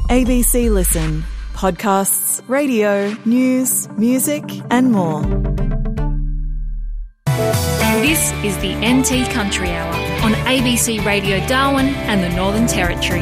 ABC Listen. Podcasts, radio, news, music and more. This is the NT Country Hour on ABC Radio Darwin and the Northern Territory.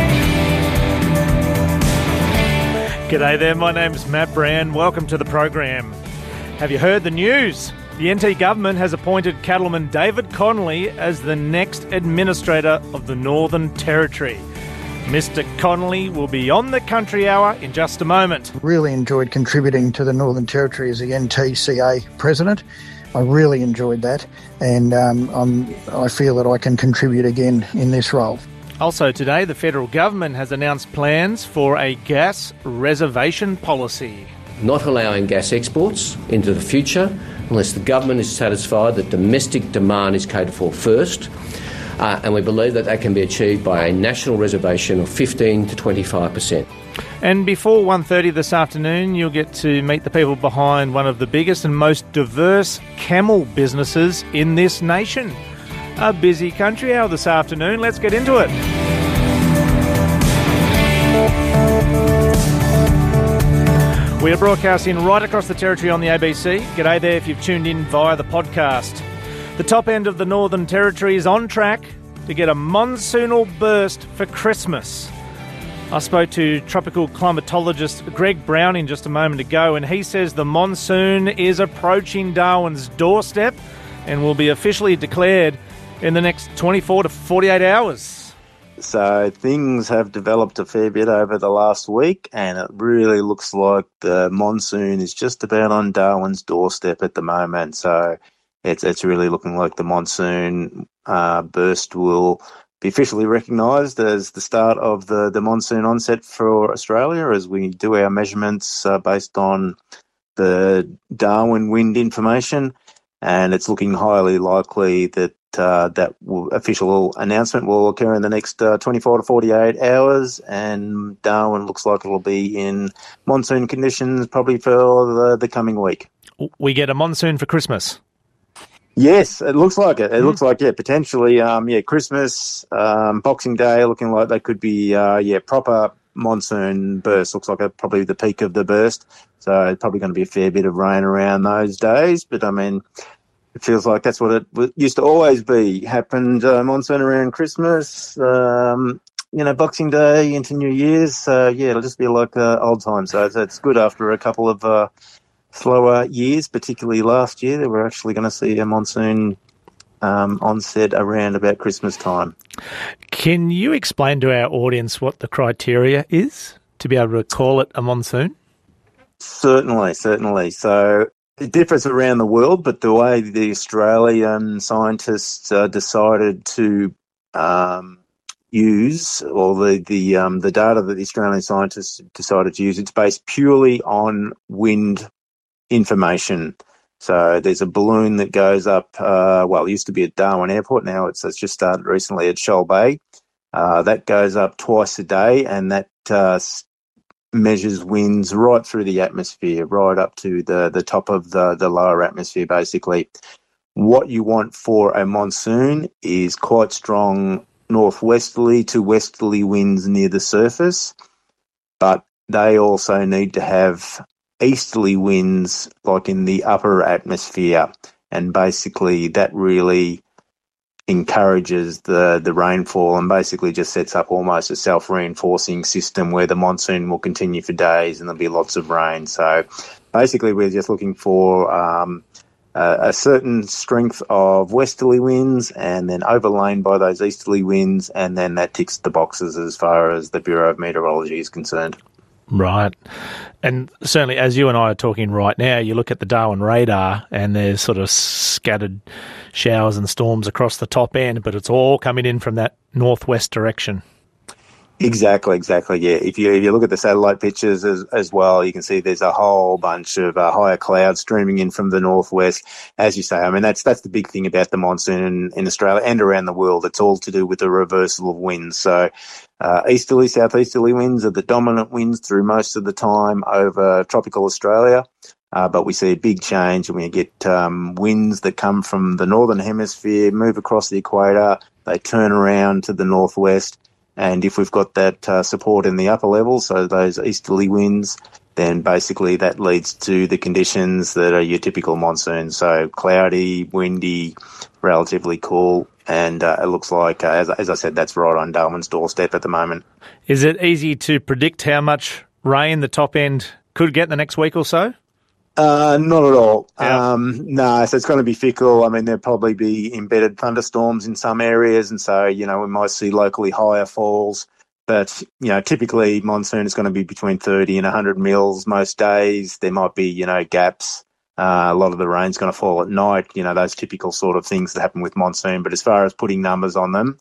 G'day there, my name's Matt Brown. Welcome to the program. Have you heard the news? The NT government has appointed Cattleman David Connolly as the next administrator of the Northern Territory. Mr. Connolly will be on the Country Hour in just a moment. Really enjoyed contributing to the Northern Territory as the NTCA president. I really enjoyed that, and I feel that I can contribute again in this role. Also today, the federal government has announced plans for a gas reservation policy. Not allowing gas exports into the future unless the government is satisfied that domestic demand is catered for first, and we believe that that can be achieved by a national reservation of 15 to 25%. And before 1:30 this afternoon, you'll get to meet the people behind one of the biggest and most diverse camel businesses in this nation. A busy Country Hour this afternoon. Let's get into it. We are broadcasting right across the Territory on the ABC. G'day there if you've tuned in via the podcast. The top end of the Northern Territory is on track to get a monsoonal burst for Christmas. I spoke to tropical climatologist Greg Browning just a moment ago, and he says the monsoon is approaching Darwin's doorstep and will be officially declared in the next 24 to 48 hours. So things have developed a fair bit over the last week, and it really looks like the monsoon is just about on Darwin's doorstep at the moment. So it's really looking like the monsoon burst will be officially recognised as the start of the monsoon onset for Australia, as we do our measurements based on the Darwin wind information. And it's looking highly likely that official announcement will occur in the next 24 to 48 hours, and Darwin looks like it'll be in monsoon conditions probably for the coming week. We get a monsoon for Christmas. Yes, it looks like it. It looks like, potentially, Christmas, Boxing Day, looking like they could be, proper monsoon burst. Looks like probably the peak of the burst. So it's probably going to be a fair bit of rain around those days. But, I mean, it feels like that's what it used to always be. Happened monsoon around Christmas, Boxing Day into New Year's. So, it'll just be like old times. So it's good after a couple of slower years, particularly last year, that we're actually going to see a monsoon onset around about Christmas time. Can you explain to our audience what the criteria is to be able to call it a monsoon? Certainly. So it differs around the world, but the way the Australian scientists decided to use, or the data that the Australian scientists decided to use, it's based purely on wind information. So there's a balloon that goes up, it used to be at Darwin Airport, now it's just started recently at Shoal Bay. That goes up twice a day, and that measures winds right through the atmosphere, right up to the top of the lower atmosphere, basically. What you want for a monsoon is quite strong northwesterly to westerly winds near the surface, but they also need to have easterly winds like in the upper atmosphere, and basically that really encourages the rainfall and basically just sets up almost a self-reinforcing system where the monsoon will continue for days and there'll be lots of rain. So basically we're just looking for a certain strength of westerly winds and then overlain by those easterly winds, and then that ticks the boxes as far as the Bureau of Meteorology is concerned. Right. And certainly as you and I are talking right now, you look at the Darwin radar and there's sort of scattered showers and storms across the top end, but it's all coming in from that northwest direction. Exactly, yeah. If you look at the satellite pictures as well, you can see there's a whole bunch of higher clouds streaming in from the northwest. As you say, I mean, that's the big thing about the monsoon in Australia and around the world. It's all to do with the reversal of winds. So easterly, southeasterly winds are the dominant winds through most of the time over tropical Australia. But we see a big change, and we get winds that come from the northern hemisphere, move across the equator, they turn around to the northwest, And if we've got that support in the upper levels, so those easterly winds, then basically that leads to the conditions that are your typical monsoon. So cloudy, windy, relatively cool, and it looks like, as I said, that's right on Darwin's doorstep at the moment. Is it easy to predict how much rain the top end could get in the next week or so? Not at all. Yeah. No, so it's going to be fickle. I mean, there'll probably be embedded thunderstorms in some areas, and so, we might see locally higher falls. But, typically monsoon is going to be between 30 and 100 mils most days. There might be, gaps. A lot of the rain's going to fall at night, those typical sort of things that happen with monsoon. But as far as putting numbers on them,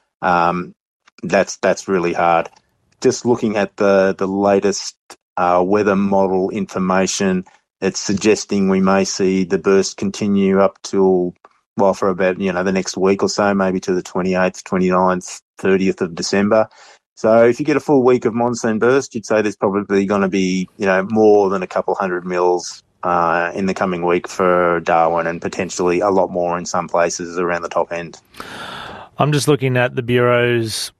that's really hard. Just looking at the latest weather model information, it's suggesting we may see the burst continue up till, for about, the next week or so, maybe to the 28th, 29th, 30th of December. So if you get a full week of monsoon burst, you'd say there's probably going to be, more than a couple hundred mils in the coming week for Darwin, and potentially a lot more in some places around the top end. I'm just looking at the Bureau's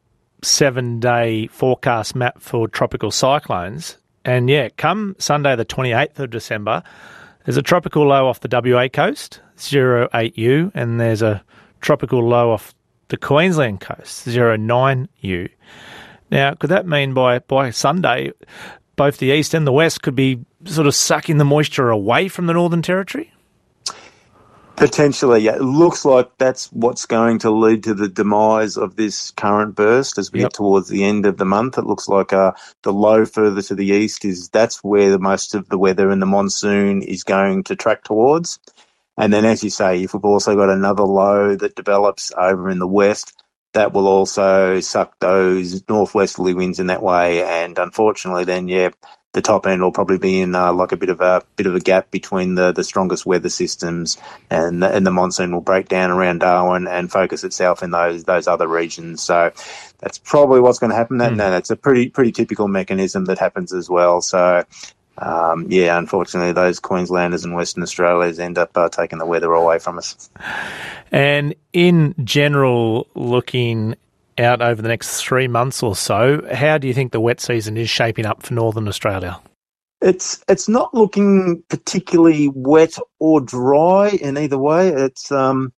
7-day forecast map for tropical cyclones. And come Sunday the 28th of December, there's a tropical low off the WA coast, 08U, and there's a tropical low off the Queensland coast, 09U. Now, could that mean by Sunday, both the east and the west could be sort of sucking the moisture away from the Northern Territory? Potentially, yeah. It looks like that's what's going to lead to the demise of this current burst as we get towards the end of the month. It looks like the low further to the east that's where most of the weather and the monsoon is going to track towards. And then, as you say, if we've also got another low that develops over in the west, that will also suck those northwesterly winds in that way. And unfortunately, then, the top end will probably be in like a bit of a gap between the strongest weather systems, and the monsoon will break down around Darwin and focus itself in those other regions. So that's probably what's going to happen. That's a pretty typical mechanism that happens as well. So unfortunately, those Queenslanders and Western Australians end up taking the weather away from us. And in general, looking out over the next 3 months or so, how do you think the wet season is shaping up for Northern Australia? It's not looking particularly wet or dry in either way. It's the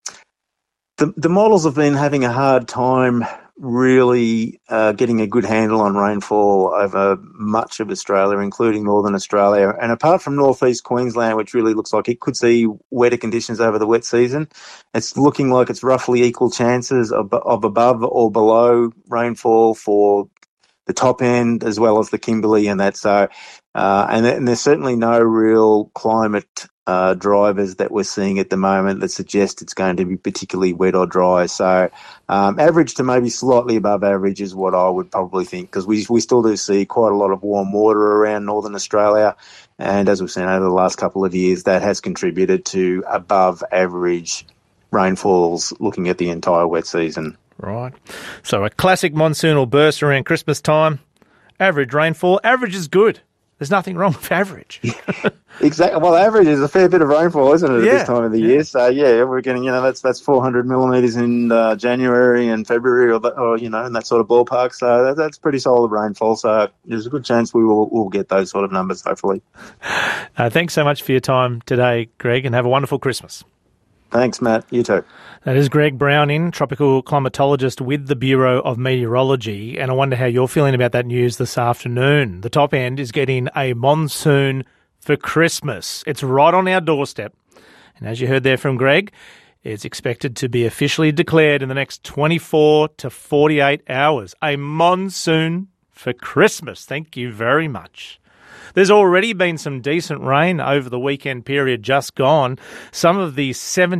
models have been having a hard time really getting a good handle on rainfall over much of Australia, including Northern Australia. And apart from northeast Queensland, which really looks like it could see wetter conditions over the wet season, it's looking like it's roughly equal chances of above or below rainfall for the top end as well as the Kimberley and that. So, and there's certainly no real climate drivers that we're seeing at the moment that suggest it's going to be particularly wet or dry. So average to maybe slightly above average is what I would probably think, because we still do see quite a lot of warm water around Northern Australia. And as we've seen over the last couple of years, that has contributed to above average rainfalls looking at the entire wet season. Right. So a classic monsoonal burst around Christmas time, average rainfall. Average is good. There's nothing wrong with average. Exactly. Well, average is a fair bit of rainfall, isn't it, at this time of the year? So, we're getting, that's 400 millimetres in January and February or in that sort of ballpark. So that's pretty solid rainfall. So there's a good chance we'll get those sort of numbers, hopefully. Thanks so much for your time today, Greg, and have a wonderful Christmas. Thanks, Matt. You too. That is Greg Browning, tropical climatologist with the Bureau of Meteorology, and I wonder how you're feeling about that news this afternoon. The top end is getting a monsoon for Christmas. It's right on our doorstep, and as you heard there from Greg, it's expected to be officially declared in the next 24 to 48 hours. A monsoon for Christmas. Thank you very much. There's already been some decent rain over the weekend period just gone. Some of the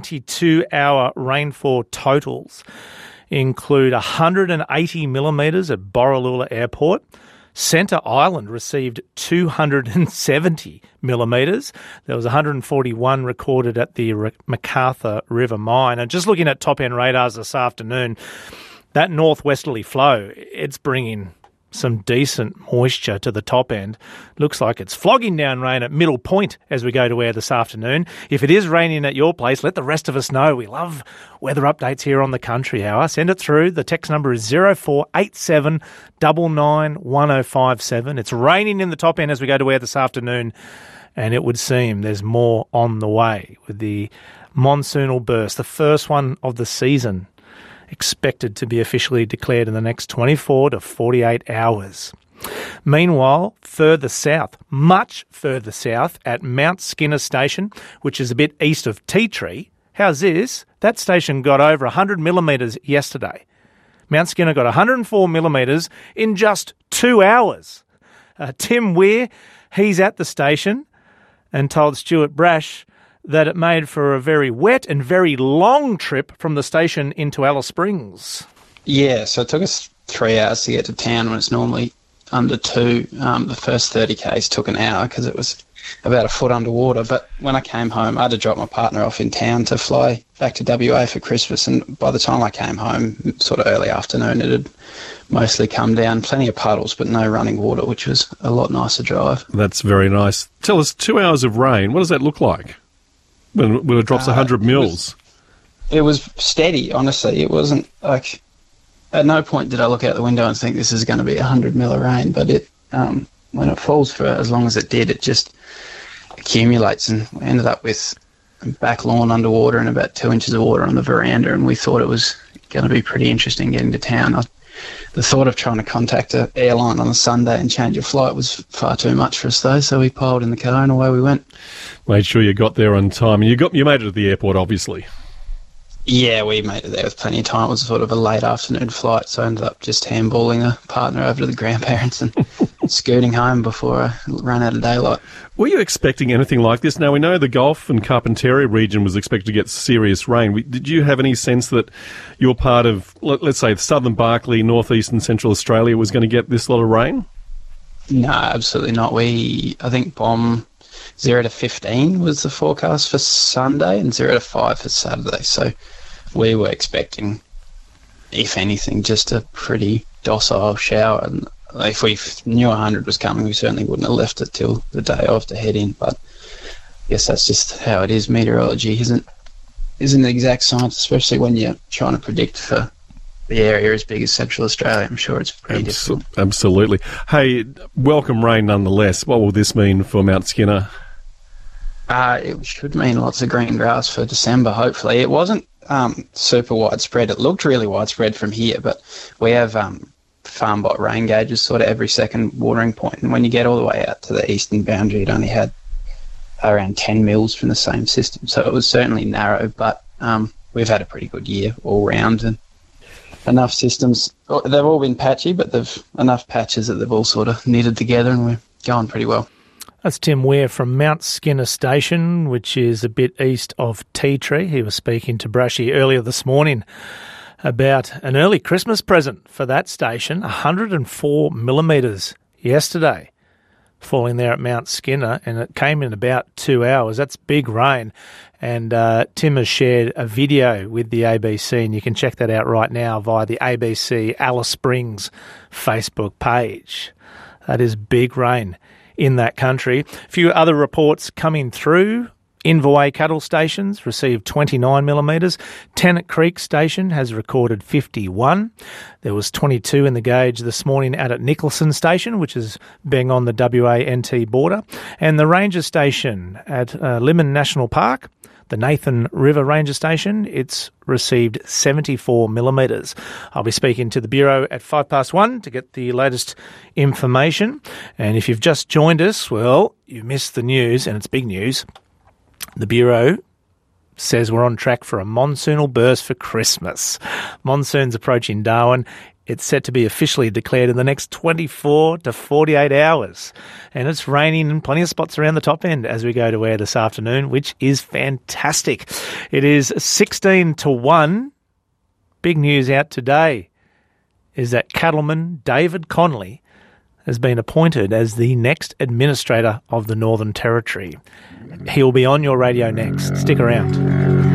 72-hour rainfall totals include 180 millimetres at Borroloola Airport. Centre Island received 270 millimetres. There was 141 recorded at the MacArthur River Mine. And just looking at top-end radars this afternoon, that northwesterly flow, it's bringing some decent moisture to the top end. Looks like it's flogging down rain at Middle Point as we go to air this afternoon. If it is raining at your place, let the rest of us know. We love weather updates here on the Country Hour. Send it through. The text number is 0487 99 1057. It's raining in the top end as we go to air this afternoon, and it would seem there's more on the way with the monsoonal burst, the first one of the season, expected to be officially declared in the next 24 to 48 hours. Meanwhile, further south, much further south, at Mount Skinner Station, which is a bit east of Tea Tree, how's this? That station got over 100 millimetres yesterday. Mount Skinner got 104 millimetres in just 2 hours. Tim Weir, he's at the station and told Stuart Brash that it made for a very wet and very long trip from the station into Alice Springs. Yeah, so it took us 3 hours to get to town when it's normally under 2. The first 30 k's took an hour because it was about a foot underwater. But when I came home, I had to drop my partner off in town to fly back to WA for Christmas. And by the time I came home, sort of early afternoon, it had mostly come down. Plenty of puddles, but no running water, which was a lot nicer drive. That's very nice. Tell us, 2 hours of rain, what does that look like when it drops 100 mils? It was steady, honestly. It wasn't like... At no point did I look out the window and think this is going to be 100 mil of rain, but it when it falls for as long as it did, it just accumulates, and we ended up with back lawn underwater and about 2 inches of water on the veranda, and we thought it was going to be pretty interesting getting to town. The thought of trying to contact an airline on a Sunday and change a flight was far too much for us, though, so we piled in the car and away we went. Made sure you got there on time, and you made it at the airport, obviously. Yeah, we made it there with plenty of time. It was sort of a late afternoon flight, so I ended up just handballing a partner over to the grandparents and scooting home before I ran out of daylight. Were you expecting anything like this? Now, we know the Gulf and Carpentaria region was expected to get serious rain. Did you have any sense that your part of, let's say, southern Barkly, northeast and central Australia was going to get this lot of rain? No, absolutely not. I think BOM 0 to 15 was the forecast for Sunday and 0 to 5 for Saturday. So we were expecting, if anything, just a pretty docile shower. And if we knew 100 was coming, we certainly wouldn't have left it till the day of to head in. But I guess that's just how it is. Meteorology isn't an exact science, especially when you're trying to predict for the area as big as Central Australia. I'm sure it's pretty difficult. Absolutely. Hey, welcome rain nonetheless. What will this mean for Mount Skinner? It should mean lots of green grass for December, hopefully. It wasn't super widespread. It looked really widespread from here, but we have farm-bot rain gauges sort of every second watering point, and when you get all the way out to the eastern boundary, it only had around 10 mils from the same system, so it was certainly narrow, but we've had a pretty good year all round, and enough systems. They've all been patchy, but they've enough patches that they've all sort of knitted together, and we're going pretty well. That's Tim Weir from Mount Skinner Station, which is a bit east of Tea Tree. He was speaking to Brashy earlier this morning about an early Christmas present for that station, 104 millimetres yesterday, falling there at Mount Skinner, and it came in about 2 hours. That's big rain. And Tim has shared a video with the ABC, and you can check that out right now via the ABC Alice Springs Facebook page. That is big rain in that country. A few other reports coming through. Inverway cattle stations received 29 millimetres. Tennant Creek station has recorded 51. There was 22 in the gauge this morning at Nicholson station, which is being on the WA-NT border. And the Ranger station at Limmen National Park, the Nathan River Ranger Station, it's received 74 millimetres. I'll be speaking to the Bureau at 1:05 to get the latest information. And if you've just joined us, well, you missed the news, and it's big news. The Bureau says we're on track for a monsoonal burst for Christmas. Monsoon's approaching Darwin. It's set to be officially declared in the next 24 to 48 hours. And it's raining in plenty of spots around the top end as we go to air this afternoon, which is fantastic. It is 16 to 1. Big news out today is that Cattleman David Connolly has been appointed as the next administrator of the Northern Territory. He'll be on your radio next. Stick around.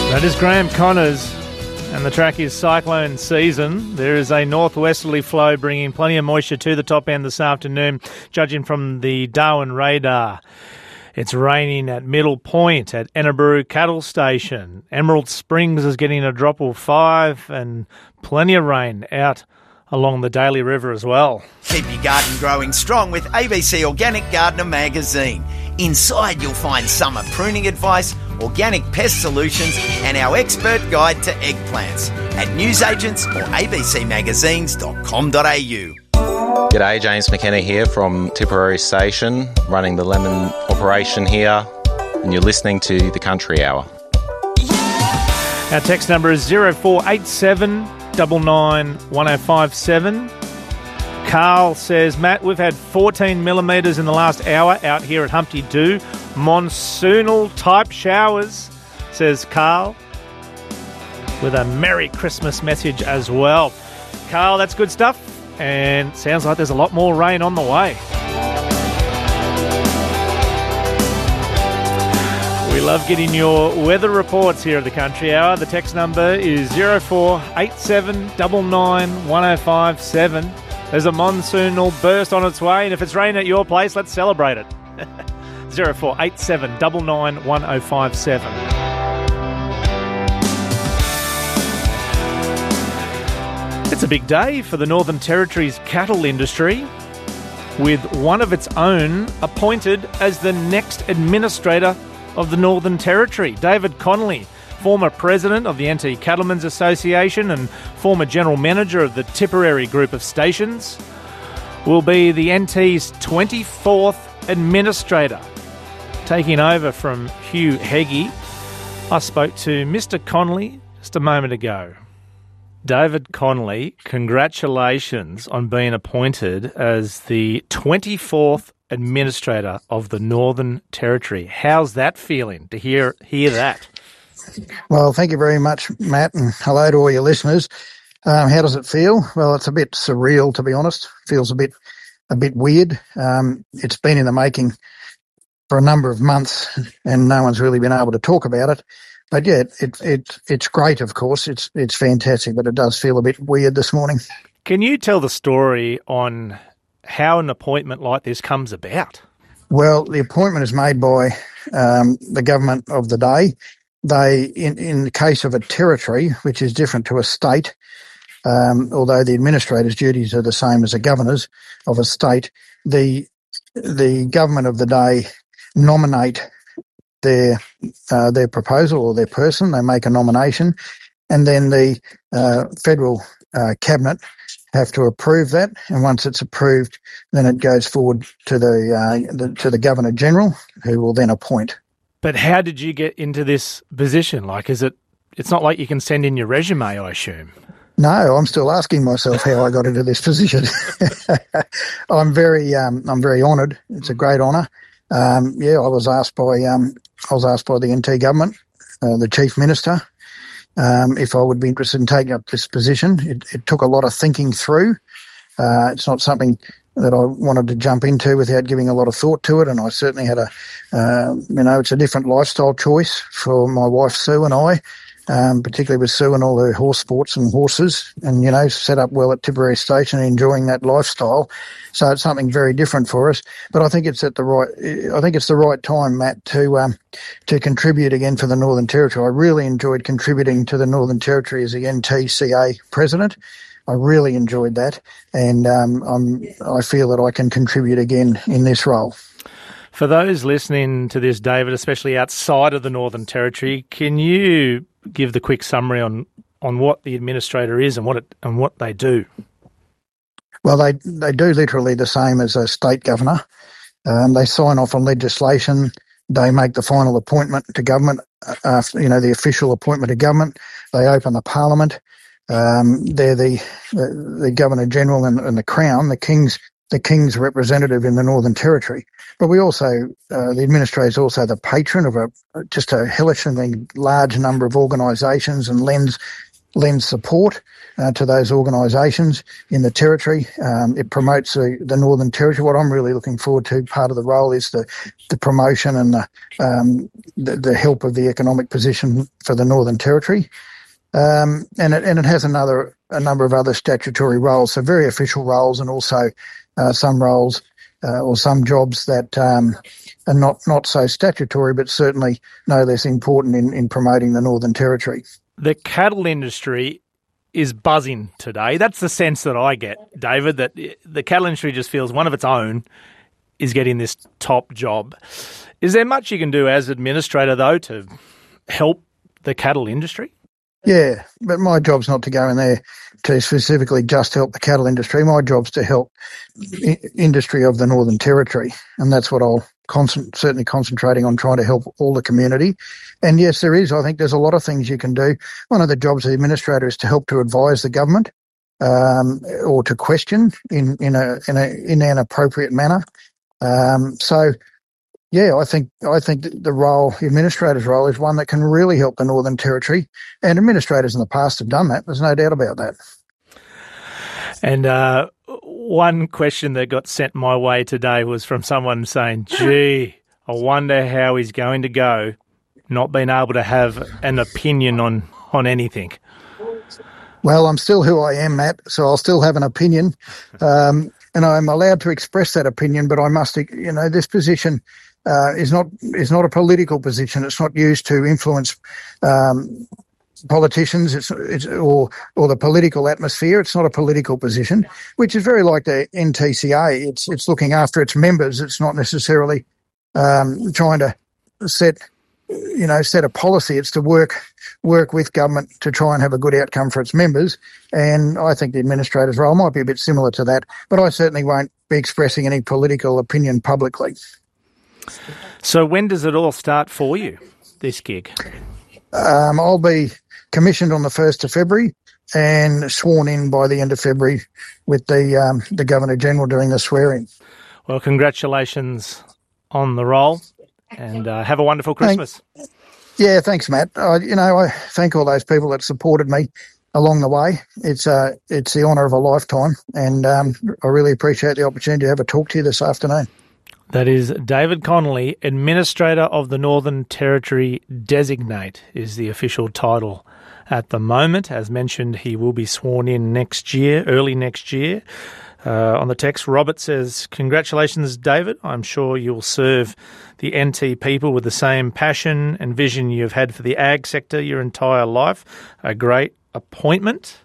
That is Graham Connors, and the track is Cyclone Season. There is a northwesterly flow bringing plenty of moisture to the top end this afternoon, judging from the Darwin radar. It's raining at Middle Point, at Ennerbrew Cattle Station. Emerald Springs is getting a drop of 5, and plenty of rain out along the Daly River as well. Keep your garden growing strong with ABC Organic Gardener magazine. Inside you'll find summer pruning advice, organic pest solutions and our expert guide to eggplants at newsagents or abcmagazines.com.au. G'day, James McKenna here from Tipperary Station, running the lemon operation here, and you're listening to The Country Hour. Our text number is 0487 99 1057. Carl says, Matt, we've had 14 millimetres in the last hour out here at Humpty Doo. Monsoonal type showers, says Carl, with a Merry Christmas message as well. Carl, that's good stuff, and sounds like there's a lot more rain on the way. We love getting your weather reports here at the Country Hour. The text number is 0487 99 1057. There's a monsoonal burst on its way, and if it's raining at your place, let's celebrate it. 0487 99 1057. It's a big day for the Northern Territory's cattle industry, with one of its own appointed as the next administrator of the Northern Territory. David Connolly, former president of the NT Cattlemen's Association and former general manager of the Tipperary Group of Stations, will be the NT's 24th administrator, taking over from Hugh Heggie. I spoke to Mr. Connolly just a moment ago. David Connolly, congratulations on being appointed as the 24th administrator of the Northern Territory. How's that feeling to hear that? Well, thank you very much, Matt, and hello to all your listeners. How does it feel? Well, it's a bit surreal, to be honest. Feels a bit weird. It's been in the making for a number of months, and no one's really been able to talk about it. But yeah, it's great. Of course, it's fantastic, but it does feel a bit weird this morning. Can you tell the story on how an appointment like this comes about? Well, the appointment is made by the government of the day. They, in the case of a territory, which is different to a state, although the administrator's duties are the same as the governor's of a state, the government of the day nominate their proposal or their person. They make a nomination, and then the federal cabinet have to approve that. And once it's approved, then it goes forward to the Governor General, who will then appoint. But how did you get into this position? Like, it's not like you can send in your resume, I assume. No, I'm still asking myself how I got into this position. I'm very honoured. It's a great honour. I was asked by the NT government, the Chief Minister, if I would be interested in taking up this position. It took a lot of thinking through. It's not something that I wanted to jump into without giving a lot of thought to it, and I certainly had it's a different lifestyle choice for my wife Sue and I, particularly with Sue and all her horse sports and horses, and set up well at Tipperary Station, enjoying that lifestyle. So it's something very different for us. But I think it's the right time, Matt, to contribute again for the Northern Territory. I really enjoyed contributing to the Northern Territory as the NTCA president. I really enjoyed that, and I feel that I can contribute again in this role. For those listening to this, David, especially outside of the Northern Territory, can you give the quick summary on what the administrator is and what they do? Well, they do literally the same as a state governor. They sign off on legislation. They make the final appointment to government, the official appointment to government. They open the parliament. They're the Governor General and the Crown, the King's representative in the Northern Territory. But we also, the administrator is also the patron of just a hellishly large number of organisations and lends lends support to those organisations in the Territory. It promotes the Northern Territory. What I'm really looking forward to, part of the role, is the promotion and the help of the economic position for the Northern Territory. And it has a number of other statutory roles, so very official roles, and also some roles or some jobs that are not so statutory, but certainly no less important in promoting the Northern Territory. The cattle industry is buzzing today. That's the sense that I get, David, that the cattle industry just feels one of its own is getting this top job. Is there much you can do as administrator, though, to help the cattle industry? Yeah, but my job's not to go in there to specifically just help the cattle industry. My job's to help industry of the Northern Territory, and that's what I'll certainly concentrating on, trying to help all the community. And yes, there is. I think there's a lot of things you can do. One of the jobs of the administrator is to help to advise the government or to question in an appropriate manner. So, yeah, I think the administrator's role is one that can really help the Northern Territory, and administrators in the past have done that. There's no doubt about that. And one question that got sent my way today was from someone saying, gee, I wonder how he's going to go not being able to have an opinion on anything. Well, I'm still who I am, Matt, so I'll still have an opinion. And I'm allowed to express that opinion, but I must, this position is not a political position. It's not used to influence politicians or the political atmosphere. It's not a political position, which is very like the NTCA. It's looking after its members. It's not necessarily trying to set a policy. It's to work with government to try and have a good outcome for its members. And I think the administrator's role might be a bit similar to that, but I certainly won't be expressing any political opinion publicly. So when does it all start for you, this gig? I'll be commissioned on the 1st of February and sworn in by the end of February with the Governor-General doing the swearing. Well, congratulations on the role and have a wonderful Christmas. Thanks, Matt. I thank all those people that supported me along the way. It's the honour of a lifetime, and I really appreciate the opportunity to have a talk to you this afternoon. That is David Connolly, Administrator of the Northern Territory Designate is the official title at the moment. As mentioned, he will be sworn in early next year. On the text, Robert says, congratulations, David. I'm sure you'll serve the NT people with the same passion and vision you've had for the ag sector your entire life. A great appointment.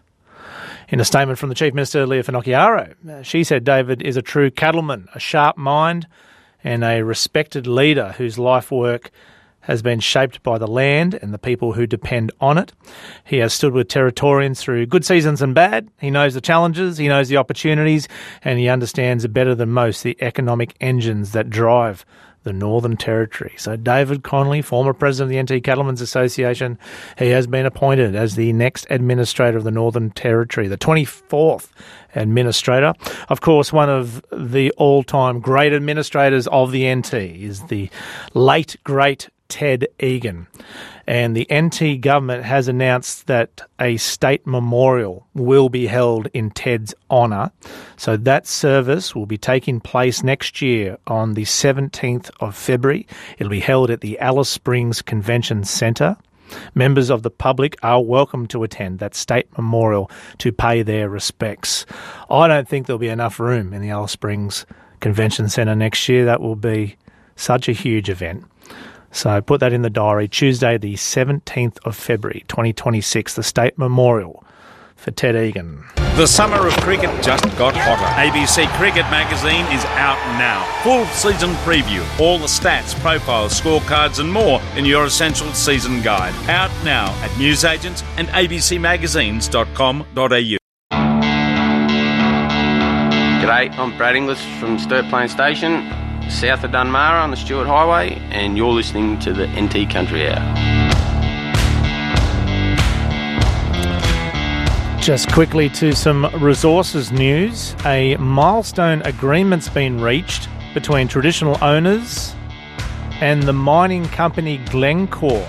In a statement from the Chief Minister, Leah Finocchiaro, she said David is a true cattleman, a sharp mind, and a respected leader whose life work has been shaped by the land and the people who depend on it. He has stood with Territorians through good seasons and bad. He knows the challenges, he knows the opportunities, and he understands better than most the economic engines that drive the Northern Territory. So David Connolly, former president of the NT Cattlemen's Association, he has been appointed as the next administrator of the Northern Territory, the 24th administrator. Of course, one of the all-time great administrators of the NT is the late, great Ted Egan. And the NT government has announced that a state memorial will be held in Ted's honour. So that service will be taking place next year on the 17th of February. It'll be held at the Alice Springs Convention Centre. Members of the public are welcome to attend that state memorial to pay their respects. I don't think there'll be enough room in the Alice Springs Convention Centre next year. That will be such a huge event. So put that in the diary. Tuesday, the 17th of February, 2026, the State Memorial for Ted Egan. The summer of cricket just got hotter. ABC Cricket Magazine is out now. Full season preview, all the stats, profiles, scorecards and more in your essential season guide. Out now at newsagents and abcmagazines.com.au. G'day, I'm Brad Inglis from Sturt Plains Station, south of Dunmara on the Stuart Highway, and you're listening to the NT Country Hour. Just quickly to some resources news. A milestone agreement's been reached between traditional owners and the mining company Glencore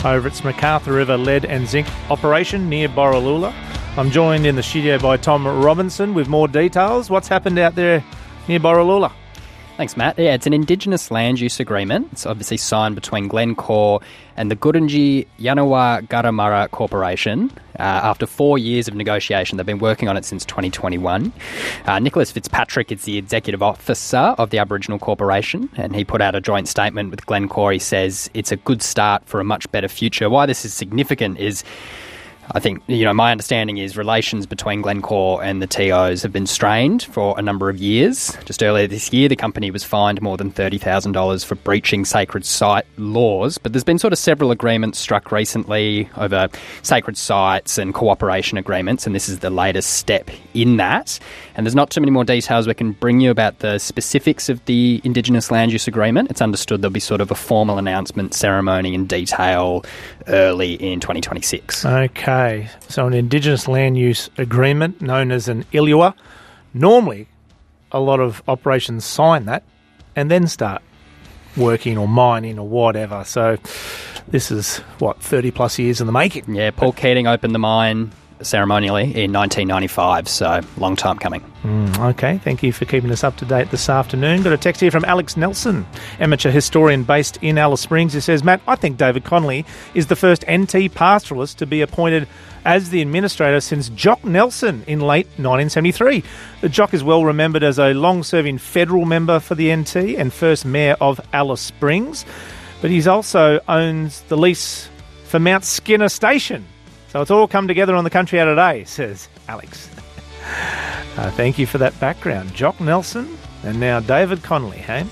over its MacArthur River lead and zinc operation near Borroloola. I'm joined in the studio by Tom Robinson with more details. What's happened out there near Borroloola? Thanks, Matt. Yeah, it's an Indigenous land use agreement. It's obviously signed between Glencore and the Gurindji Yanawa Garamara Corporation. After 4 years of negotiation, they've been working on it since 2021. Nicholas Fitzpatrick is the executive officer of the Aboriginal Corporation, and he put out a joint statement with Glencore. He says it's a good start for a much better future. Why this is significant is, I think, my understanding is relations between Glencore and the TOs have been strained for a number of years. Just earlier this year, the company was fined more than $30,000 for breaching sacred site laws, but there's been sort of several agreements struck recently over sacred sites and cooperation agreements, and this is the latest step in that. And there's not too many more details we can bring you about the specifics of the Indigenous Land Use Agreement. It's understood there'll be sort of a formal announcement ceremony in detail early in 2026. Okay, so an Indigenous Land Use Agreement known as an ILUA. Normally, a lot of operations sign that and then start working or mining or whatever. So this is, 30 plus years in the making? Yeah, Paul Keating opened the mine ceremonially in 1995, so long time coming. Okay, thank you for keeping us up to date this afternoon. Got a text here from Alex Nelson, amateur historian based in Alice Springs, who says, Matt, I think David Connolly is the first NT pastoralist to be appointed as the administrator since Jock Nelson in late 1973. Jock is well remembered as a long-serving federal member for the NT and first mayor of Alice Springs, but he also owns the lease for Mount Skinner Station. So it's all come together on the Country Hour today, says Alex. Thank you for that background. Jock Nelson and now David Connolly, hey?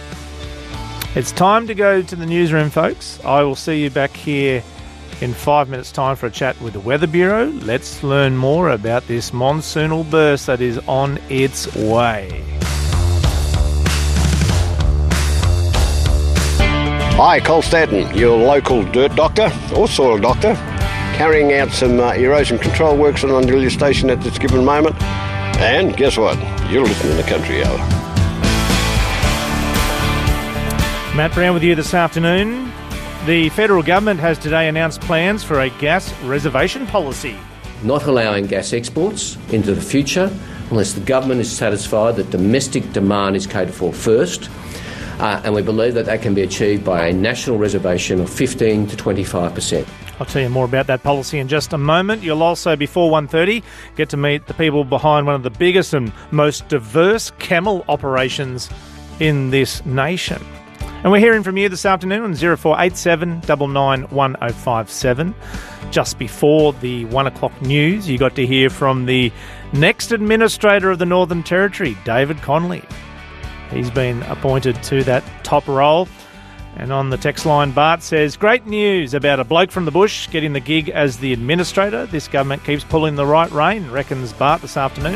It's time to go to the newsroom, folks. I will see you back here in 5 minutes' time for a chat with the Weather Bureau. Let's learn more about this monsoonal burst that is on its way. Hi, Col Stanton, your local dirt doctor or soil doctor, carrying out some erosion control works on Undulia Station at this given moment. And guess what? You're listening to the Country Hour. Matt Brown with you this afternoon. The federal government has today announced plans for a gas reservation policy. Not allowing gas exports into the future unless the government is satisfied that domestic demand is catered for first. And we believe that can be achieved by a national reservation of 15 to 25%. I'll tell you more about that policy in just a moment. You'll also, before 1:30, get to meet the people behind one of the biggest and most diverse camel operations in this nation. And we're hearing from you this afternoon on 0487 99 1057. Just before the 1 o'clock news, you got to hear from the next Administrator of the Northern Territory, David Connolly. He's been appointed to that top role. And on the text line, Bart says, great news about a bloke from the bush getting the gig as the Administrator. This government keeps pulling the right rein, reckons Bart this afternoon.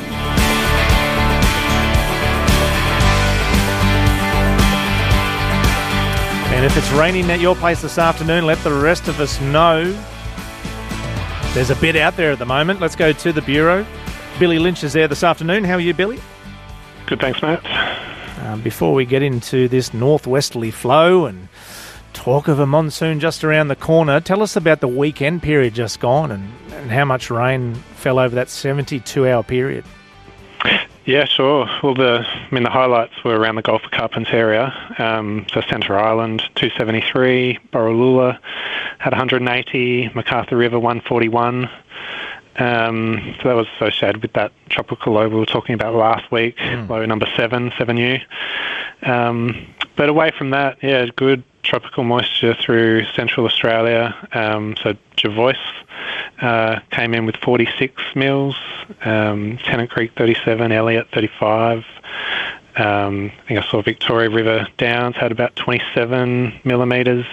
And if it's raining at your place this afternoon, let the rest of us know. There's a bit out there at the moment. Let's go to the Bureau. Billy Lynch is there this afternoon. How are you, Billy? Good, thanks, Matt. Before we get into this northwesterly flow and talk of a monsoon just around the corner, tell us about the weekend period just gone and how much rain fell over that 72-hour period. Yeah, sure. Well, the highlights were around the Gulf of Carpentaria. So Centre Island, 273, Borroloola had 180, MacArthur River, 141. So that was associated with that tropical low we were talking about last week, low number 7U. But away from that, yeah, good tropical moisture through Central Australia. So Jervois came in with 46 mils, Tennant Creek 37, Elliott 35. I think I saw Victoria River Downs had about 27 millimetres.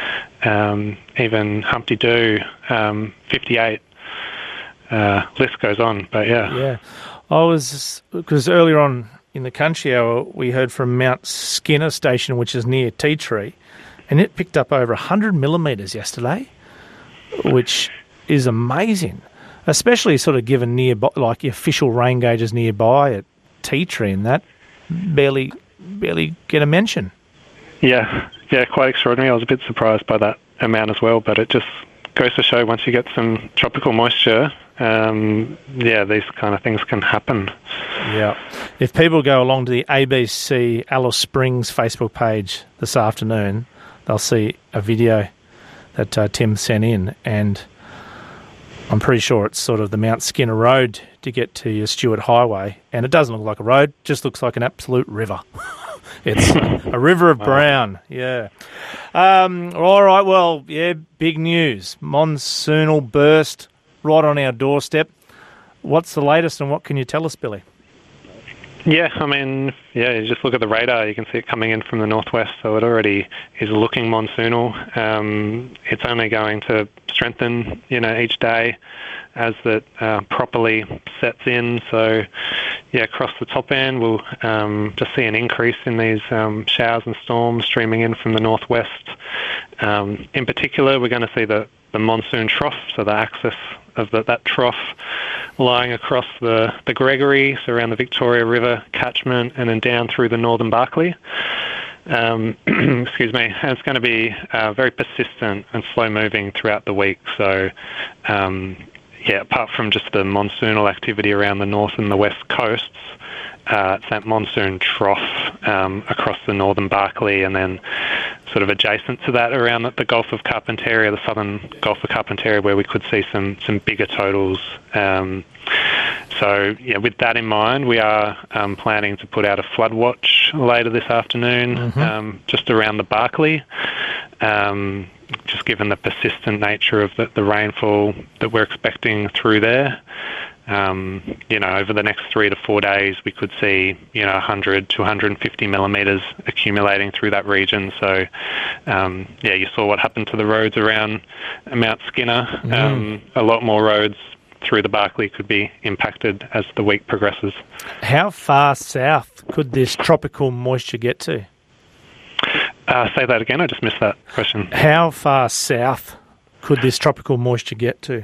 Even Humpty Doo, 58. List goes on, but yeah. Yeah. Because earlier on in the Country Hour, we heard from Mount Skinner Station, which is near Tea Tree, and it picked up over 100 millimetres yesterday, which is amazing, especially sort of given nearby, like the official rain gauges nearby at Tea Tree, and that barely get a mention. Yeah, quite extraordinary. I was a bit surprised by that amount as well, but it just goes to show once you get some tropical moisture, these kind of things can happen. Yeah. If people go along to the ABC Alice Springs Facebook page this afternoon, they'll see a video that Tim sent in, and I'm pretty sure it's sort of the Mount Skinner Road to get to your Stuart Highway, and it doesn't look like a road, just looks like an absolute river. It's a river of brown, yeah. All right, well, yeah, big news. Monsoonal burst right on our doorstep. What's the latest and what can you tell us, Billy? Yeah, you just look at the radar, you can see it coming in from the northwest, so it already is looking monsoonal. It's only going to strengthen, each day as it properly sets in. So, across the top end, we'll just see an increase in these showers and storms streaming in from the northwest. In particular, we're going to see the monsoon trough, so the axis of that trough lying across the Gregory, so around the Victoria River catchment, and then down through the northern Barkly. Excuse me. And it's going to be very persistent and slow-moving throughout the week. So, apart from just the monsoonal activity around the north and the west coasts, it's that monsoon trough across the northern Barkly, and then sort of adjacent to that around the Gulf of Carpentaria, the southern Gulf of Carpentaria, where we could see some bigger totals. With that in mind, we are planning to put out a flood watch later this afternoon, just around the Barkly, just given the persistent nature of the rainfall that we're expecting through there. Over the next 3 to 4 days, we could see, 100 to 150 millimetres accumulating through that region. So, you saw what happened to the roads around Mount Skinner. A lot more roads through the Barkly could be impacted as the week progresses. How far south could this tropical moisture get to? Say that again, I just missed that question. How far south could this tropical moisture get to?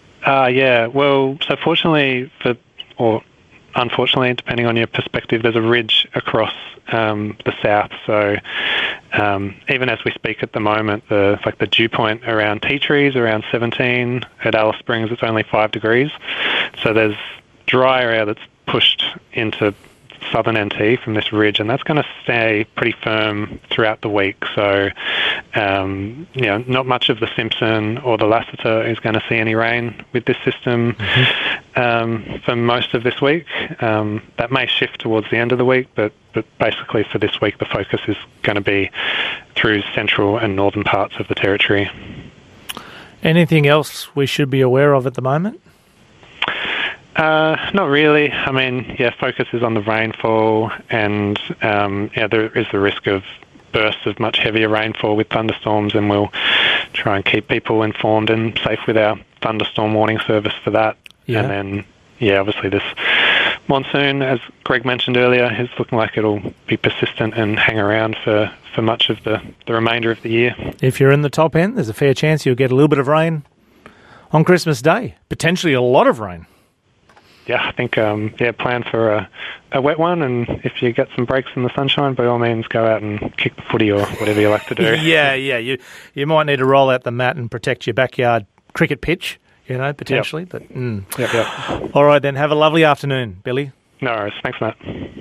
So fortunately or unfortunately, depending on your perspective, there's a ridge across the south. So even as we speak at the moment, the dew point around Tea Trees, around 17. At Alice Springs, it's only 5 degrees. So there's dry air that's pushed into southern NT from this ridge, and that's going to stay pretty firm throughout the week. So, not much of the Simpson or the Lassiter is going to see any rain with this system for most of this week. That may shift towards the end of the week, but basically for this week, the focus is going to be through central and northern parts of the territory. Anything else we should be aware of at the moment? Not really. Focus is on the rainfall, and there is the risk of bursts of much heavier rainfall with thunderstorms, and we'll try and keep people informed and safe with our thunderstorm warning service for that. Yeah. And then, obviously this monsoon, as Greg mentioned earlier, is looking like it'll be persistent and hang around for much of the remainder of the year. If you're in the top end, there's a fair chance you'll get a little bit of rain on Christmas Day, potentially a lot of rain. Yeah, I think, plan for a wet one, and if you get some breaks in the sunshine, by all means go out and kick the footy or whatever you like to do. You might need to roll out the mat and protect your backyard cricket pitch, potentially. Yep. But Yep. All right, then, have a lovely afternoon, Billy. No worries. Thanks, Matt.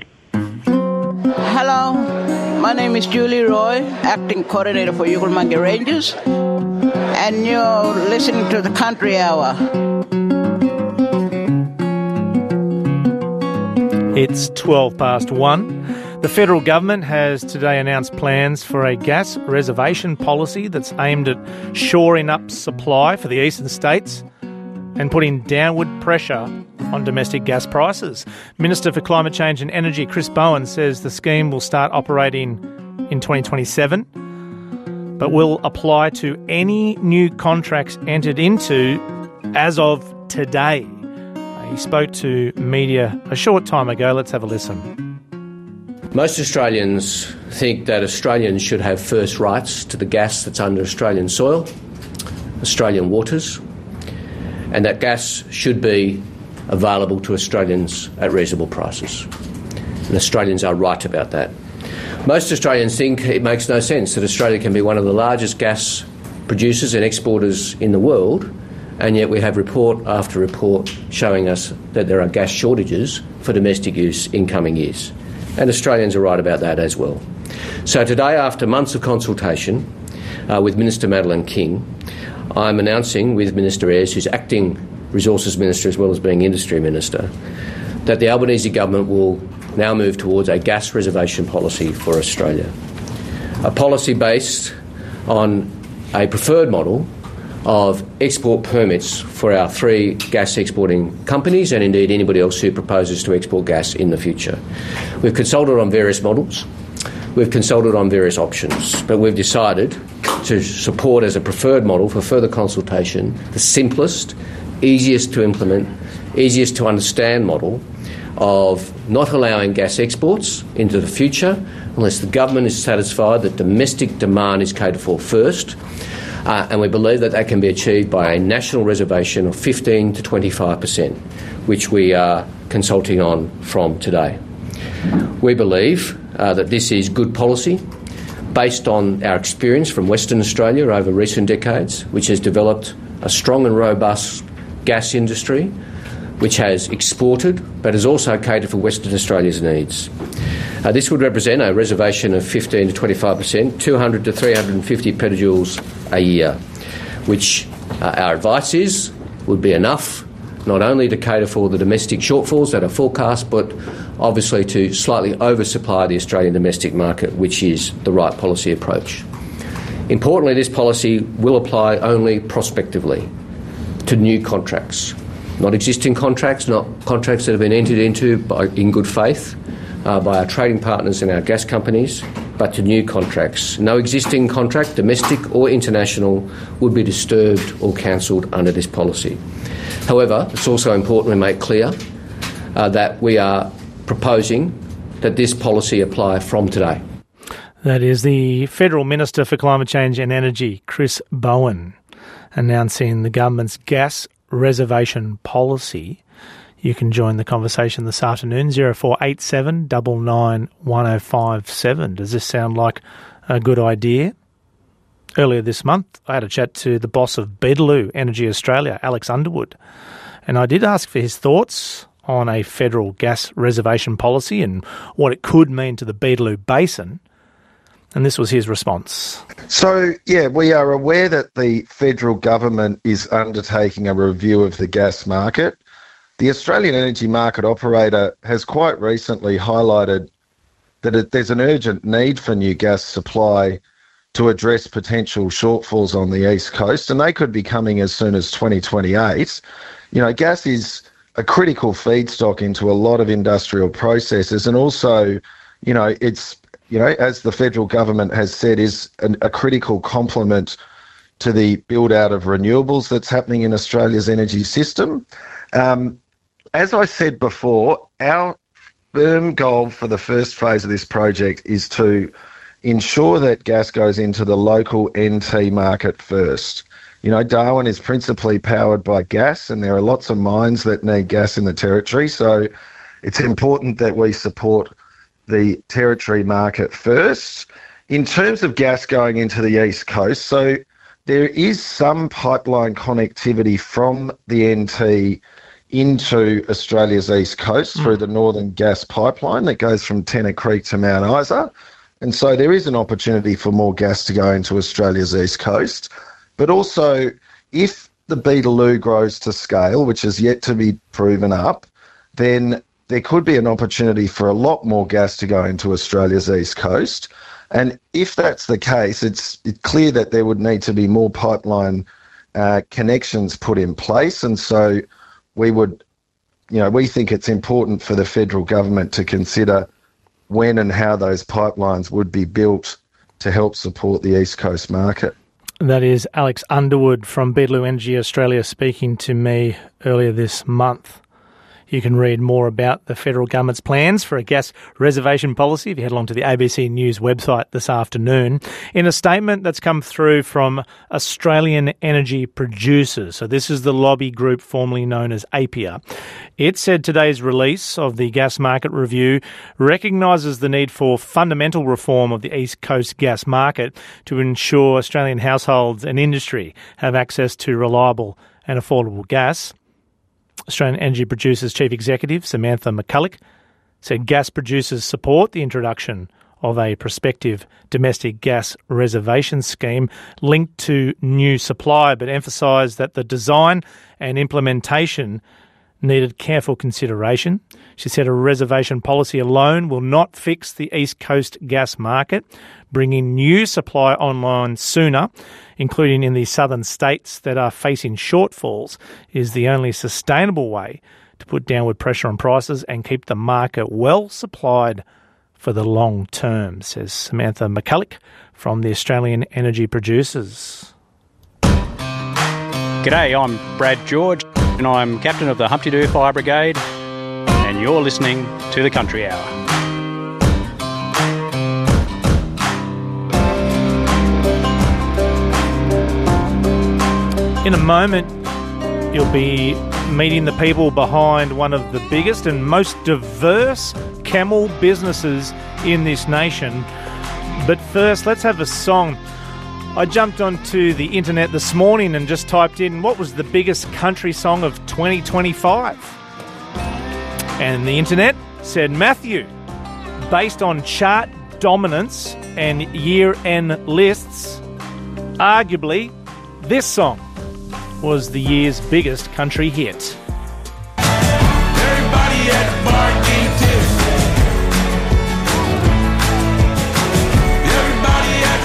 Hello, my name is Julie Roy, Acting Coordinator for Yukulmangi Rangers, and you're listening to the Country Hour. It's 1:12. The federal government has today announced plans for a gas reservation policy that's aimed at shoring up supply for the eastern states and putting downward pressure on domestic gas prices. Minister for Climate Change and Energy, Chris Bowen, says the scheme will start operating in 2027, but will apply to any new contracts entered into as of today. He spoke to media a short time ago. Let's have a listen. Most Australians think that Australians should have first rights to the gas that's under Australian soil, Australian waters, and that gas should be available to Australians at reasonable prices. And Australians are right about that. Most Australians think it makes no sense that Australia can be one of the largest gas producers and exporters in the world, and yet we have report after report showing us that there are gas shortages for domestic use in coming years. And Australians are right about that as well. So today, after months of consultation with Minister Madeleine King, I'm announcing with Minister Ayres, who's acting Resources Minister as well as being Industry Minister, that the Albanese government will now move towards a gas reservation policy for Australia. A policy based on a preferred model of export permits for our 3 gas exporting companies and indeed anybody else who proposes to export gas in the future. We've consulted on various models, we've consulted on various options, but we've decided to support as a preferred model for further consultation the simplest, easiest to implement, easiest to understand model of not allowing gas exports into the future unless the government is satisfied that domestic demand is catered for first, and we believe that that can be achieved by a national reservation of 15 to 25%, which we are consulting on from today. We believe that this is good policy based on our experience from Western Australia over recent decades, which has developed a strong and robust gas industry, which has exported but has also catered for Western Australia's needs. This would represent a reservation of 15 to 25%, 200 to 350 petajoules a year, which our advice is would be enough not only to cater for the domestic shortfalls that are forecast, but obviously to slightly oversupply the Australian domestic market, which is the right policy approach. Importantly, this policy will apply only prospectively to new contracts, not existing contracts, not contracts that have been entered into in good faith by our trading partners and our gas companies, but to new contracts. No existing contract, domestic or international, would be disturbed or cancelled under this policy. However, it's also important to make clear that we are proposing that this policy apply from today. That is the Federal Minister for Climate Change and Energy, Chris Bowen, announcing the government's gas reservation policy. You can join the conversation this afternoon, 0487 99 1057. Does this sound like a good idea? Earlier this month, I had a chat to the boss of Beetaloo Energy Australia, Alex Underwood, and I did ask for his thoughts on a federal gas reservation policy and what it could mean to the Beetaloo Basin, and this was his response. So, yeah, we are aware that the federal government is undertaking a review of the gas market. The Australian Energy Market Operator has quite recently highlighted that there's an urgent need for new gas supply to address potential shortfalls on the East Coast, and they could be coming as soon as 2028. You know, gas is a critical feedstock into a lot of industrial processes, and also, you know, it's, you know, as the federal government has said, is a critical complement to the build-out of renewables that's happening in Australia's energy system. As I said before, our firm goal for the first phase of this project is to ensure that gas goes into the local NT market first. You know, Darwin is principally powered by gas, and there are lots of mines that need gas in the territory, so it's important that we support the territory market first. In terms of gas going into the East Coast, so there is some pipeline connectivity from the NT into Australia's East Coast through the Northern Gas Pipeline that goes from Tennant Creek to Mount Isa. And so there is an opportunity for more gas to go into Australia's East Coast. But also, if the Beetaloo grows to scale, which is yet to be proven up, then there could be an opportunity for a lot more gas to go into Australia's East Coast. And if that's the case, it's clear that there would need to be more pipeline connections put in place. And so we would, you know, we think it's important for the federal government to consider when and how those pipelines would be built to help support the East Coast market. That is Alex Underwood from Beetaloo Energy Australia speaking to me earlier this month. You can read more about the federal government's plans for a gas reservation policy if you head along to the ABC News website this afternoon. In a statement that's come through from Australian Energy Producers, so this is the lobby group formerly known as APIA, it said today's release of the gas market review recognises the need for fundamental reform of the East Coast gas market to ensure Australian households and industry have access to reliable and affordable gas. Australian Energy Producers Chief Executive Samantha McCulloch said gas producers support the introduction of a prospective domestic gas reservation scheme linked to new supply, but emphasised that the design and implementation needed careful consideration. She said a reservation policy alone will not fix the East Coast gas market. Bringing new supply online sooner, including in the southern states that are facing shortfalls, is the only sustainable way to put downward pressure on prices and keep the market well supplied for the long term, says Samantha McCulloch from the Australian Energy Producers. G'day, I'm Brad George and I'm captain of the Humpty Doo Fire Brigade and you're listening to The Country Hour. In a moment, you'll be meeting the people behind one of the biggest and most diverse camel businesses in this nation. But first, let's have a song. I jumped onto the internet this morning and just typed in what was the biggest country song of 2025. And the internet said Matthew. Based on chart dominance and year-end lists, arguably this song was the year's biggest country hit. Everybody at the bar getting tipsy. Everybody at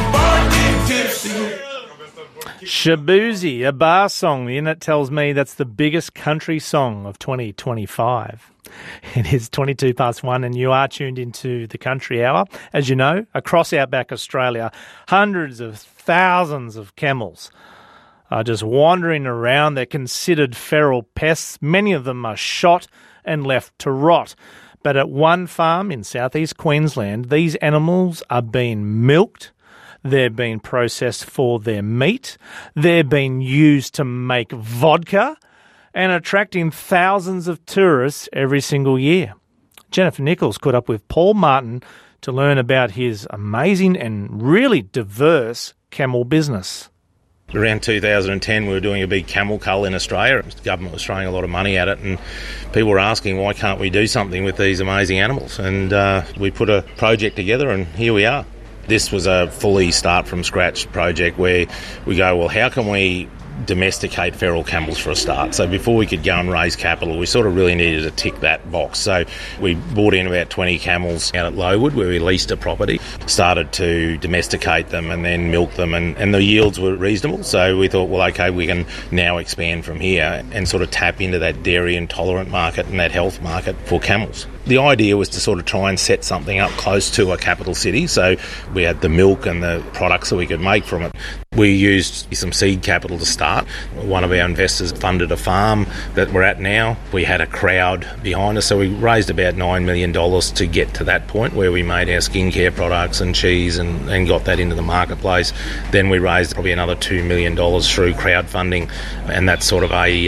the bar getting tipsy. Shaboozey, a bar song. The internet tells me that's the biggest country song of 2025. It is 22 past 1 and you are tuned into the Country Hour. As you know, across outback Australia, hundreds of thousands of camels are just wandering around. They're considered feral pests. Many of them are shot and left to rot. But at one farm in southeast Queensland, these animals are being milked. They're being processed for their meat. They're being used to make vodka and attracting thousands of tourists every single year. Jennifer Nichols caught up with Paul Martin to learn about his amazing and really diverse camel business. Around 2010, we were doing a big camel cull in Australia. The government was throwing a lot of money at it, and people were asking, why can't we do something with these amazing animals? And we put a project together, and here we are. This was a fully start-from-scratch project where we go, well, how can we domesticate feral camels for a start? So before we could go and raise capital, we sort of really needed to tick that box. So we brought in about 20 camels out at Lowood, where we leased a property, started to domesticate them and then milk them, and the yields were reasonable. So we thought, well, okay, we can now expand from here and sort of tap into that dairy intolerant market and that health market for camels. The idea was to sort of try and set something up close to a capital city. So we had the milk and the products that we could make from it. We used some seed capital to start. One of our investors funded a farm that we're at now. We had a crowd behind us, so we raised about $9 million to get to that point where we made our skincare products and cheese and got that into the marketplace. Then we raised probably another $2 million through crowdfunding, and that's sort of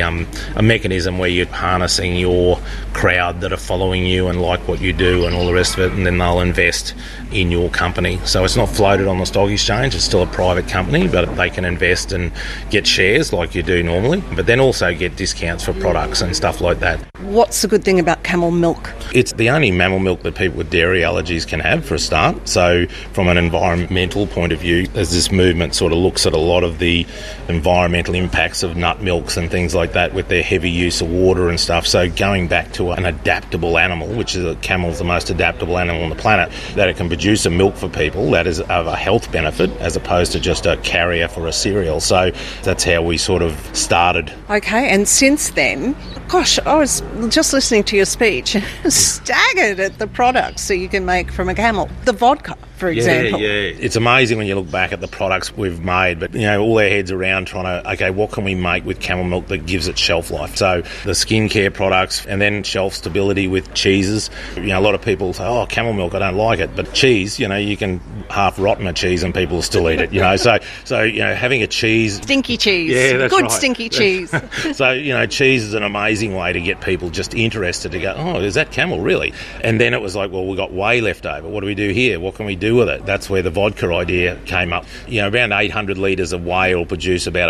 a mechanism where you're harnessing your crowd that are following you and like what you do and all the rest of it, and then they'll invest in your company. So it's not floated on the stock exchange, it's still a private company, but they can invest and get shares like you do normally, but then also get discounts for products and stuff like that. What's the good thing about camel milk? It's the only mammal milk that people with dairy allergies can have for a start. So from an environmental point of view, as this movement sort of looks at a lot of the environmental impacts of nut milks and things like that with their heavy use of water and stuff, so going back to an adaptable animal, which is a camel's the most adaptable animal on the planet, that it can produce a milk for people that is of a health benefit as opposed to just a carrier for a cereal. So that's how we sort of started. Okay, and since then, gosh, I was just listening to your speech, staggered at the products that you can make from a camel. The vodka. for example. Yeah. It's amazing when you look back at the products we've made, but, all our heads around trying to, okay, what can we make with camel milk that gives it shelf life? So the skincare products and then shelf stability with cheeses. A lot of people say, oh, camel milk, I don't like it. But cheese, you can half rotten a cheese and people will still eat it, So having a cheese... Stinky cheese. Yeah, that's Good right. stinky cheese. So, cheese is an amazing way to get people just interested to go, oh, is that camel, really? And then it was like, well, we've got whey left over. What do we do here? What can we do with it? That's where the vodka idea came up. Around 800 litres of whey will produce about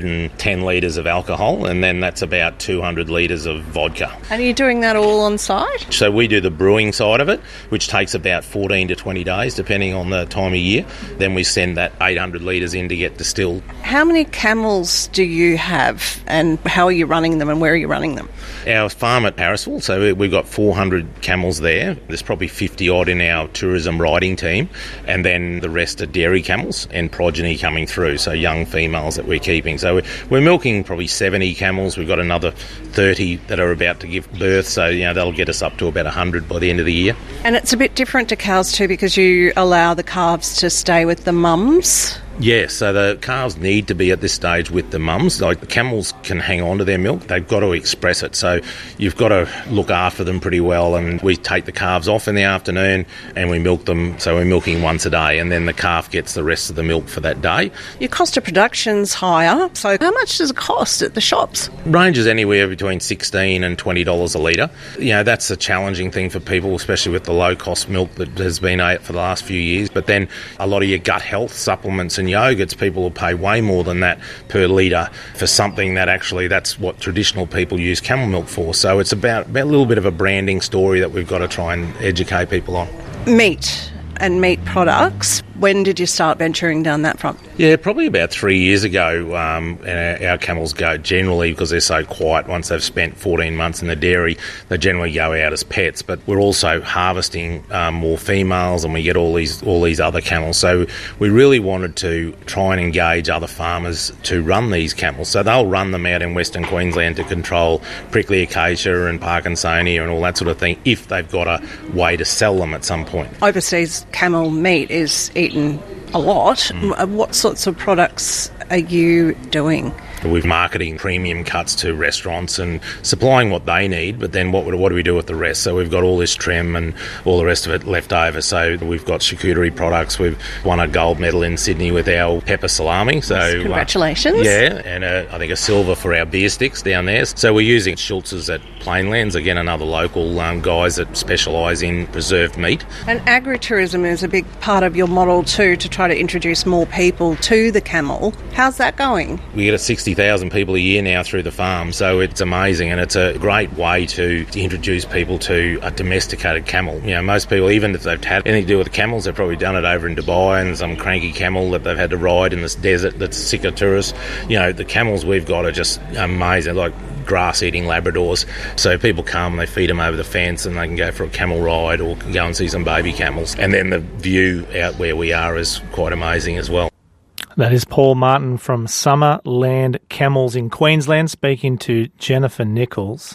110 litres of alcohol, and then that's about 200 litres of vodka. And are you doing that all on site? So we do the brewing side of it, which takes about 14 to 20 days, depending on the time of year. Then we send that 800 litres in to get distilled. How many camels do you have, and how are you running them, and where are you running them? Our farm at Parrisville, so we've got 400 camels there. There's probably 50 odd in our tourism riding team, and then the rest are dairy camels and progeny coming through, so young females that we're keeping. So we're milking probably 70 camels. We've got another 30 that are about to give birth, so that'll get us up to about 100 by the end of the year. And it's a bit different to cows too, because you allow the calves to stay with the mums. Yeah, so the calves need to be at this stage with the mums. Like, the camels can hang on to their milk. They've got to express it. So you've got to look after them pretty well. And we take the calves off in the afternoon and we milk them. So we're milking once a day, and then the calf gets the rest of the milk for that day. Your cost of production's higher. So how much does it cost at the shops? Ranges anywhere between $16 and $20 a litre. That's a challenging thing for people, especially with the low-cost milk that has been out for the last few years. But then a lot of your gut health supplements and yogurts, people will pay way more than that per litre for something that actually that's what traditional people use camel milk for. So it's about a little bit of a branding story that we've got to try and educate people on. Meat and meat products. When did you start venturing down that front? Yeah, probably about 3 years ago. Our camels go generally, because they're so quiet, once they've spent 14 months in the dairy, they generally go out as pets. But we're also harvesting more females, and we get all these other camels. So we really wanted to try and engage other farmers to run these camels. So they'll run them out in Western Queensland to control prickly acacia and Parkinsonia and all that sort of thing, if they've got a way to sell them at some point. Overseas camel meat is eaten a lot. What sorts of products are you doing? We're marketing premium cuts to restaurants and supplying what they need, but then what do we do with the rest? So we've got all this trim and all the rest of it left over. So we've got charcuterie products. We've won a gold medal in Sydney with our pepper salami. So yes, congratulations. And I think a silver for our beer sticks down there. So we're using Schultz's at Plainlands, again another local guys that specialise in preserved meat. And agritourism is a big part of your model too, to try to introduce more people to the camel. How's that going? We get a 60,000 people a year now through the farm, so it's amazing, and it's a great way to introduce people to a domesticated camel. Most people, even if they've had anything to do with camels, they've probably done it over in Dubai, and some cranky camel that they've had to ride in this desert that's sick of tourists. The camels we've got are just amazing, like grass-eating Labradors. So people come, they feed them over the fence, and they can go for a camel ride or go and see some baby camels. And then the view out where we are is quite amazing as well. That is Paul Martin from Summerland Camels in Queensland speaking to Jennifer Nichols.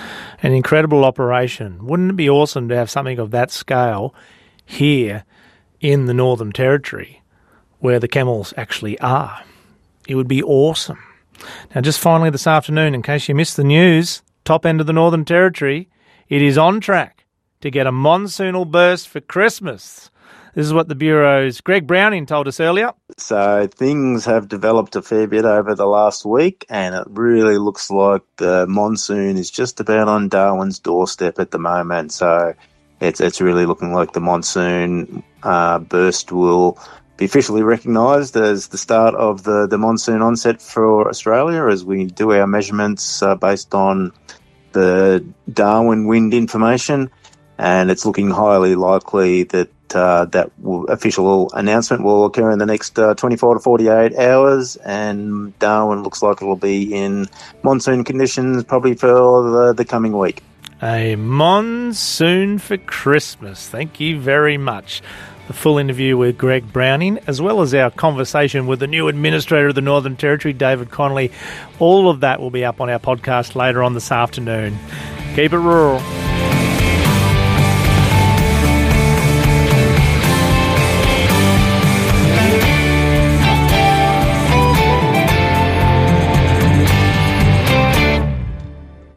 An incredible operation. Wouldn't it be awesome to have something of that scale here in the Northern Territory where the camels actually are? It would be awesome. Now, just finally this afternoon, in case you missed the news, top end of the Northern Territory, it is on track to get a monsoonal burst for Christmas. This is what the Bureau's Greg Browning told us earlier. So things have developed a fair bit over the last week, and it really looks like the monsoon is just about on Darwin's doorstep at the moment. So it's really looking like the monsoon burst will be officially recognised as the start of the monsoon onset for Australia, as we do our measurements based on the Darwin wind information. And it's looking highly likely that official announcement will occur in the next 24 to 48 hours, and Darwin looks like it will be in monsoon conditions probably for the coming week. A monsoon for Christmas. Thank you very much. The full interview with Greg Browning, as well as our conversation with the new Administrator of the Northern Territory, David Connolly. All of that will be up on our podcast later on this afternoon. Keep it rural.